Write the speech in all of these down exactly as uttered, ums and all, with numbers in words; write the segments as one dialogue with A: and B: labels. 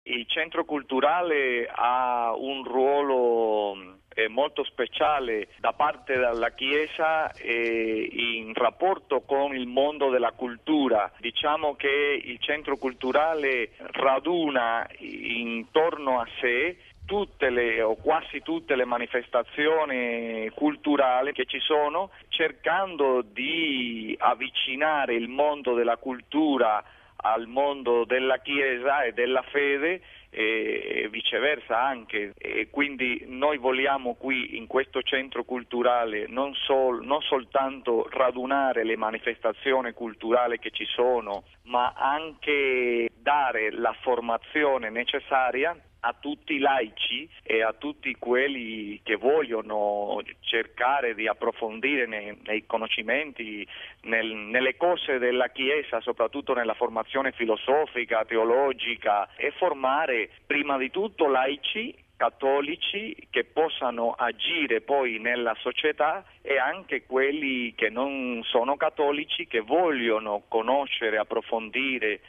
A: Il centro culturale ha un ruolo eh, molto speciale da parte della Chiesa eh, in rapporto con il mondo della cultura. Diciamo che il centro culturale raduna intorno a sé tutte le o quasi tutte le manifestazioni culturali che ci sono, cercando di avvicinare il mondo della cultura al mondo della Chiesa e della fede e viceversa anche. E quindi noi vogliamo qui in questo centro culturale non, sol, non soltanto radunare le manifestazioni culturali che ci sono, ma anche dare la formazione necessaria a tutti i laici e a tutti quelli che vogliono cercare di approfondire nei, nei conoscimenti, nel, nelle cose della Chiesa, soprattutto nella formazione filosofica, teologica, e formare prima di tutto laici cattolici che possano agire poi nella società, e anche quelli che non sono cattolici, che vogliono conoscere, approfondire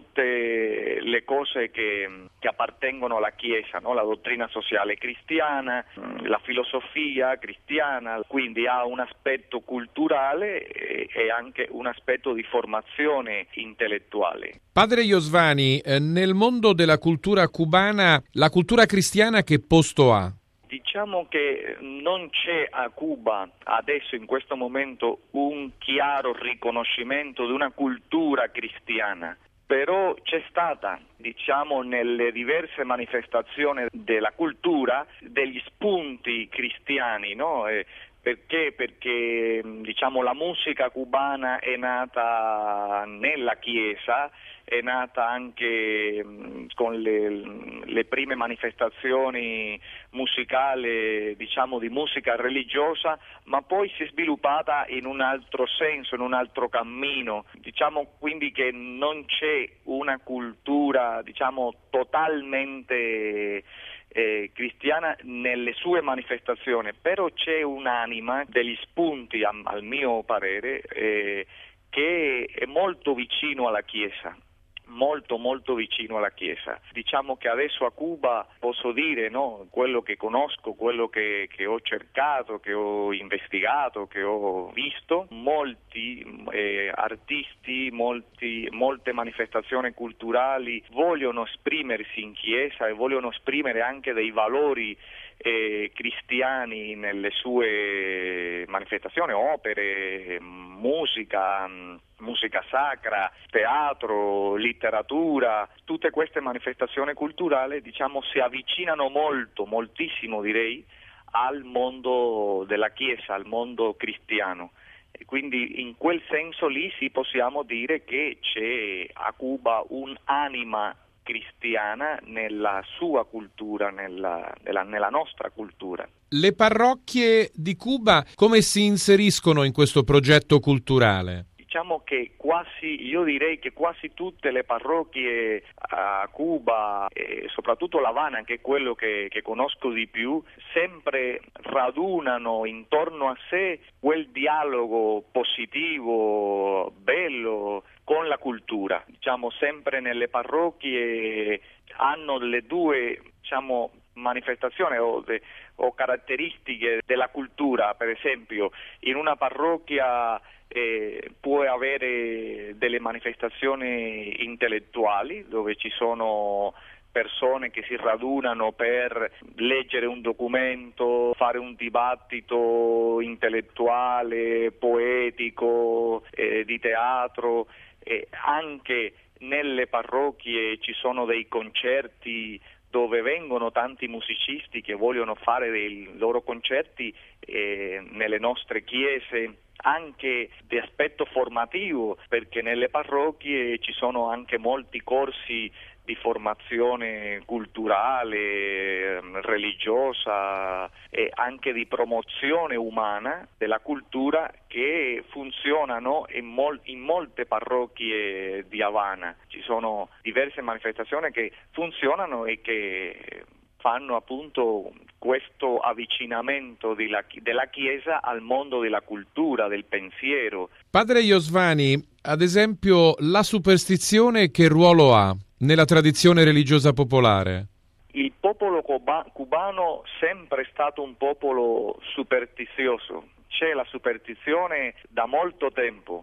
A: tutte le cose che, che appartengono alla Chiesa, no? La dottrina sociale cristiana, la filosofia cristiana, quindi ha un aspetto culturale e, e anche un aspetto di formazione intellettuale.
B: Padre Iosvani, eh, nel mondo della cultura cubana, la cultura cristiana che posto ha?
A: Diciamo che non c'è a Cuba adesso in questo momento un chiaro riconoscimento di una cultura cristiana. Però c'è stata, diciamo, nelle diverse manifestazioni della cultura degli spunti cristiani, no? Eh, perché? Perché diciamo la musica cubana è nata nella Chiesa, è nata anche mh, con le, le prime manifestazioni musicali, diciamo di musica religiosa, ma poi si è sviluppata in un altro senso, in un altro cammino. Diciamo quindi che non c'è una cultura, diciamo, totalmente Eh, cristiana nelle sue manifestazioni, però c'è un'anima degli spunti, a, al mio parere, eh, che è molto vicino alla Chiesa, molto molto vicino alla Chiesa. Diciamo che adesso a Cuba posso dire, no, quello che conosco, quello che, che ho cercato, che ho investigato, che ho visto, molti eh, artisti, molti, molte manifestazioni culturali vogliono esprimersi in Chiesa e vogliono esprimere anche dei valori eh, cristiani nelle sue manifestazioni, opere, musica, musica sacra, teatro, letteratura. Tutte queste manifestazioni culturali, diciamo, si avvicinano molto, moltissimo direi, al mondo della Chiesa, al mondo cristiano. E quindi in quel senso lì sì possiamo dire che c'è a Cuba un'anima cristiana nella sua cultura, nella, nella, nella nostra cultura.
B: Le parrocchie di Cuba come si inseriscono in questo progetto culturale?
A: Diciamo che quasi, io direi che quasi tutte le parrocchie a Cuba, e soprattutto l'Havana, che è quello che, che conosco di più, sempre radunano intorno a sé quel dialogo positivo, bello, con la cultura. Diciamo, sempre nelle parrocchie hanno le due, diciamo, manifestazioni o, de, o caratteristiche della cultura. Per esempio, in una parrocchia eh, può avere delle manifestazioni intellettuali dove ci sono persone che si radunano per leggere un documento, fare un dibattito intellettuale, poetico, eh, di teatro. E anche nelle parrocchie ci sono dei concerti dove vengono tanti musicisti che vogliono fare dei loro concerti eh, nelle nostre chiese, anche di aspetto formativo, perché nelle parrocchie ci sono anche molti corsi di formazione culturale, religiosa e anche di promozione umana della cultura che funzionano in, mol- in molte parrocchie di Havana. Ci sono diverse manifestazioni che funzionano e che fanno appunto questo avvicinamento della, della Chiesa al mondo della cultura, del pensiero.
B: Padre Iosvani, ad esempio, la superstizione che ruolo ha? nella tradizione religiosa popolare?
A: Il popolo cuba- cubano sempre è stato un popolo superstizioso. C'è la superstizione da molto tempo.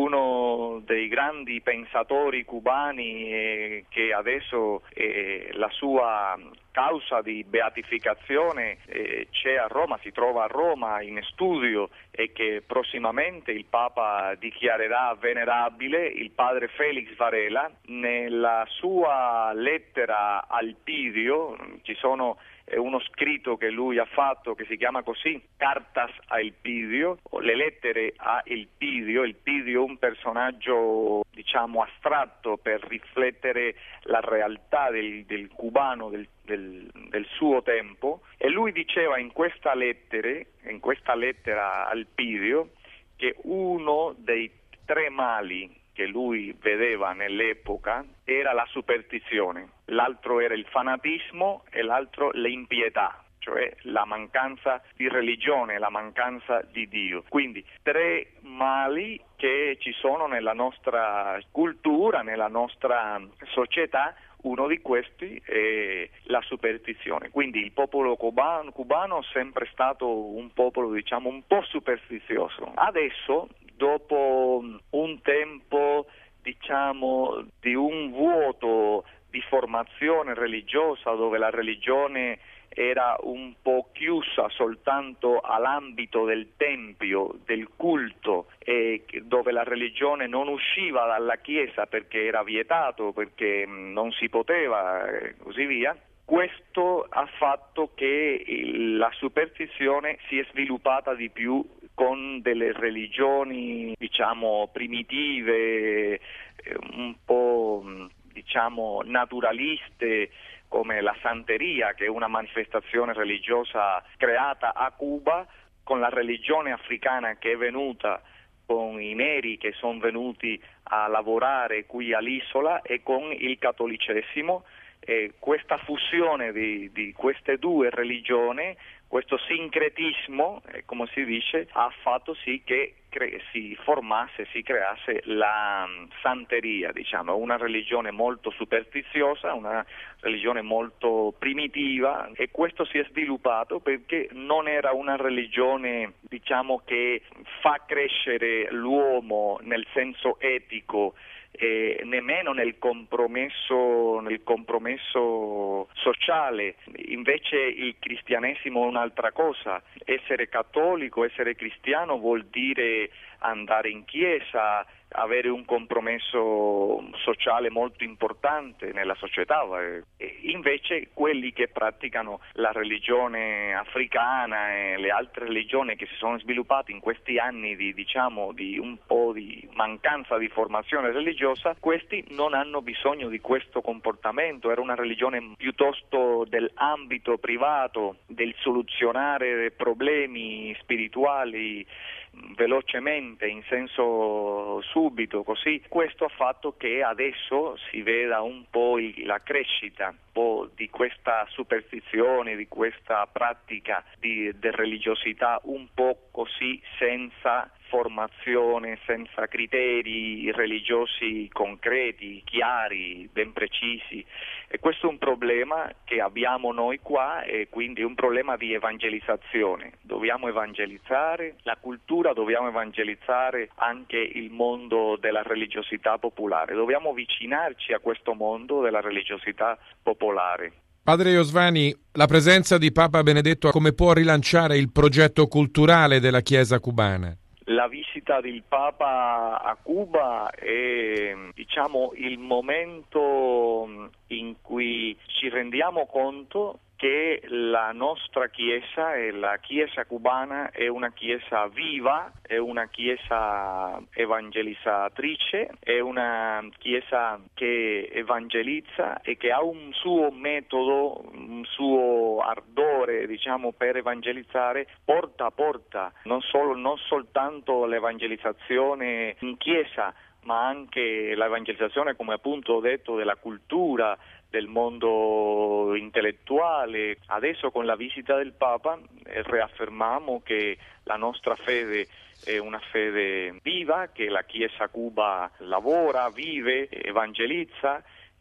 A: Uno dei grandi pensatori cubani eh, che adesso eh, la sua causa di beatificazione eh, c'è a Roma, si trova a Roma in studio e che prossimamente il Papa dichiarerà venerabile, il padre Felix Varela. Nella sua lettera al Pidio ci sono è uno scritto che lui ha fatto che si chiama così, Cartas a Elpidio, le lettere a Elpidio. Elpidio è un personaggio diciamo astratto per riflettere la realtà del, del cubano del, del, del suo tempo, e lui diceva in questa lettere, in questa lettera al Pidio, che uno dei tre mali che lui vedeva nell'epoca era la superstizione, l'altro era il fanatismo e l'altro l'impietà, cioè la mancanza di religione, la mancanza di Dio. Quindi tre mali che ci sono nella nostra cultura, nella nostra società. Uno di questi è la superstizione. Quindi il popolo cubano, cubano è sempre stato un popolo diciamo un po' superstizioso. Adesso, dopo un tempo diciamo di un vuoto di formazione religiosa, dove la religione era un po' chiusa soltanto all'ambito del tempio, del culto, e dove la religione non usciva dalla Chiesa perché era vietato, perché non si poteva e così via. Questo ha fatto che la superstizione si è sviluppata di più con delle religioni diciamo primitive, un po' diciamo naturaliste, come la santeria, che è una manifestazione religiosa creata a Cuba, con la religione africana che è venuta, con i neri che sono venuti a lavorare qui all'isola, e con il cattolicesimo. E questa fusione di, di queste due religioni, questo sincretismo, eh, come si dice, ha fatto sì che cre- si formasse, si creasse la um, santeria, diciamo, una religione molto superstiziosa, una religione molto primitiva, e questo si è sviluppato perché non era una religione, diciamo, che fa crescere l'uomo nel senso etico, e nemmeno nel compromesso nel compromesso sociale. Invece il cristianesimo è un'altra cosa. Essere cattolico, essere cristiano vuol dire andare in chiesa, avere un compromesso sociale molto importante nella società. E invece quelli che praticano la religione africana e le altre religioni che si sono sviluppate in questi anni di diciamo di un po' di mancanza di formazione religiosa, questi non hanno bisogno di questo comportamento. Era una religione piuttosto dell'ambito privato, del soluzionare problemi spirituali velocemente, in senso subito, così. Questo ha fatto che adesso si veda un po' il, la crescita un po' di questa superstizione, di questa pratica di, di religiosità un po' così, senza formazione, senza criteri religiosi concreti, chiari, ben precisi. E questo è un problema che abbiamo noi qua, e quindi è un problema di evangelizzazione. Dobbiamo evangelizzare la cultura, dobbiamo evangelizzare anche il mondo della religiosità popolare, dobbiamo avvicinarci a questo mondo della religiosità popolare.
B: Padre Iosvani, la presenza di Papa Benedetto come può rilanciare il progetto culturale della Chiesa cubana?
A: La visita del Papa a Cuba è, diciamo, il momento in cui ci rendiamo conto che la nostra Chiesa e la Chiesa cubana è una Chiesa viva, è una Chiesa evangelizzatrice, è una Chiesa che evangelizza e che ha un suo metodo, un suo ardore, diciamo, per evangelizzare porta a porta, non solo, non soltanto l'evangelizzazione in Chiesa, ma anche l'evangelizzazione, come appunto ho detto, della cultura, del mondo intellettuale. Adesso con la visita del Papa eh, riaffermiamo che la nostra fede è una fede viva, che la Chiesa Cuba lavora, vive, evangelizza,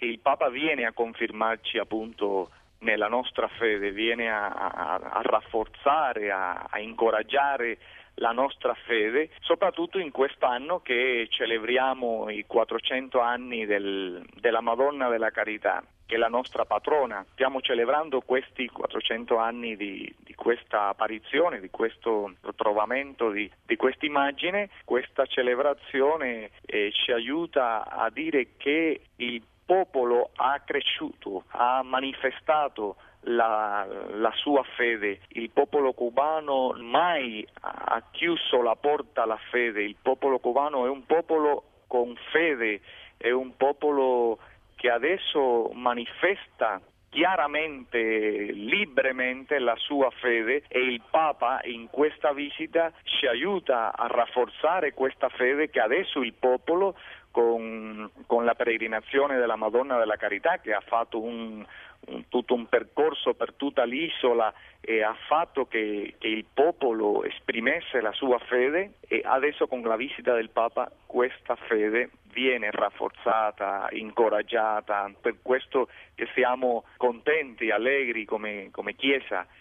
A: il Papa viene a confermarci appunto nella nostra fede, viene a, a, a rafforzare, a, a incoraggiare la nostra fede, soprattutto in quest'anno che celebriamo i quattrocento anni del, della Madonna della Carità, che è la nostra patrona. Stiamo celebrando questi quattrocento anni di, di questa apparizione, di questo ritrovamento di, di questa immagine. Questa celebrazione eh, ci aiuta a dire che il popolo ha cresciuto, ha manifestato La, la sua fede. Il popolo cubano mai ha chiuso la porta alla fede. Il popolo cubano è un popolo con fede, è un popolo che adesso manifesta chiaramente, libremente la sua fede, e il Papa in questa visita ci aiuta a rafforzare questa fede che adesso il popolo con, con la peregrinazione della Madonna della Carità, che ha fatto un Un, tutto un percorso per tutta l'isola e ha fatto che, che il popolo esprimesse la sua fede, e adesso con la visita del Papa questa fede viene rafforzata, incoraggiata. Per questo che siamo contenti, allegri come, come Chiesa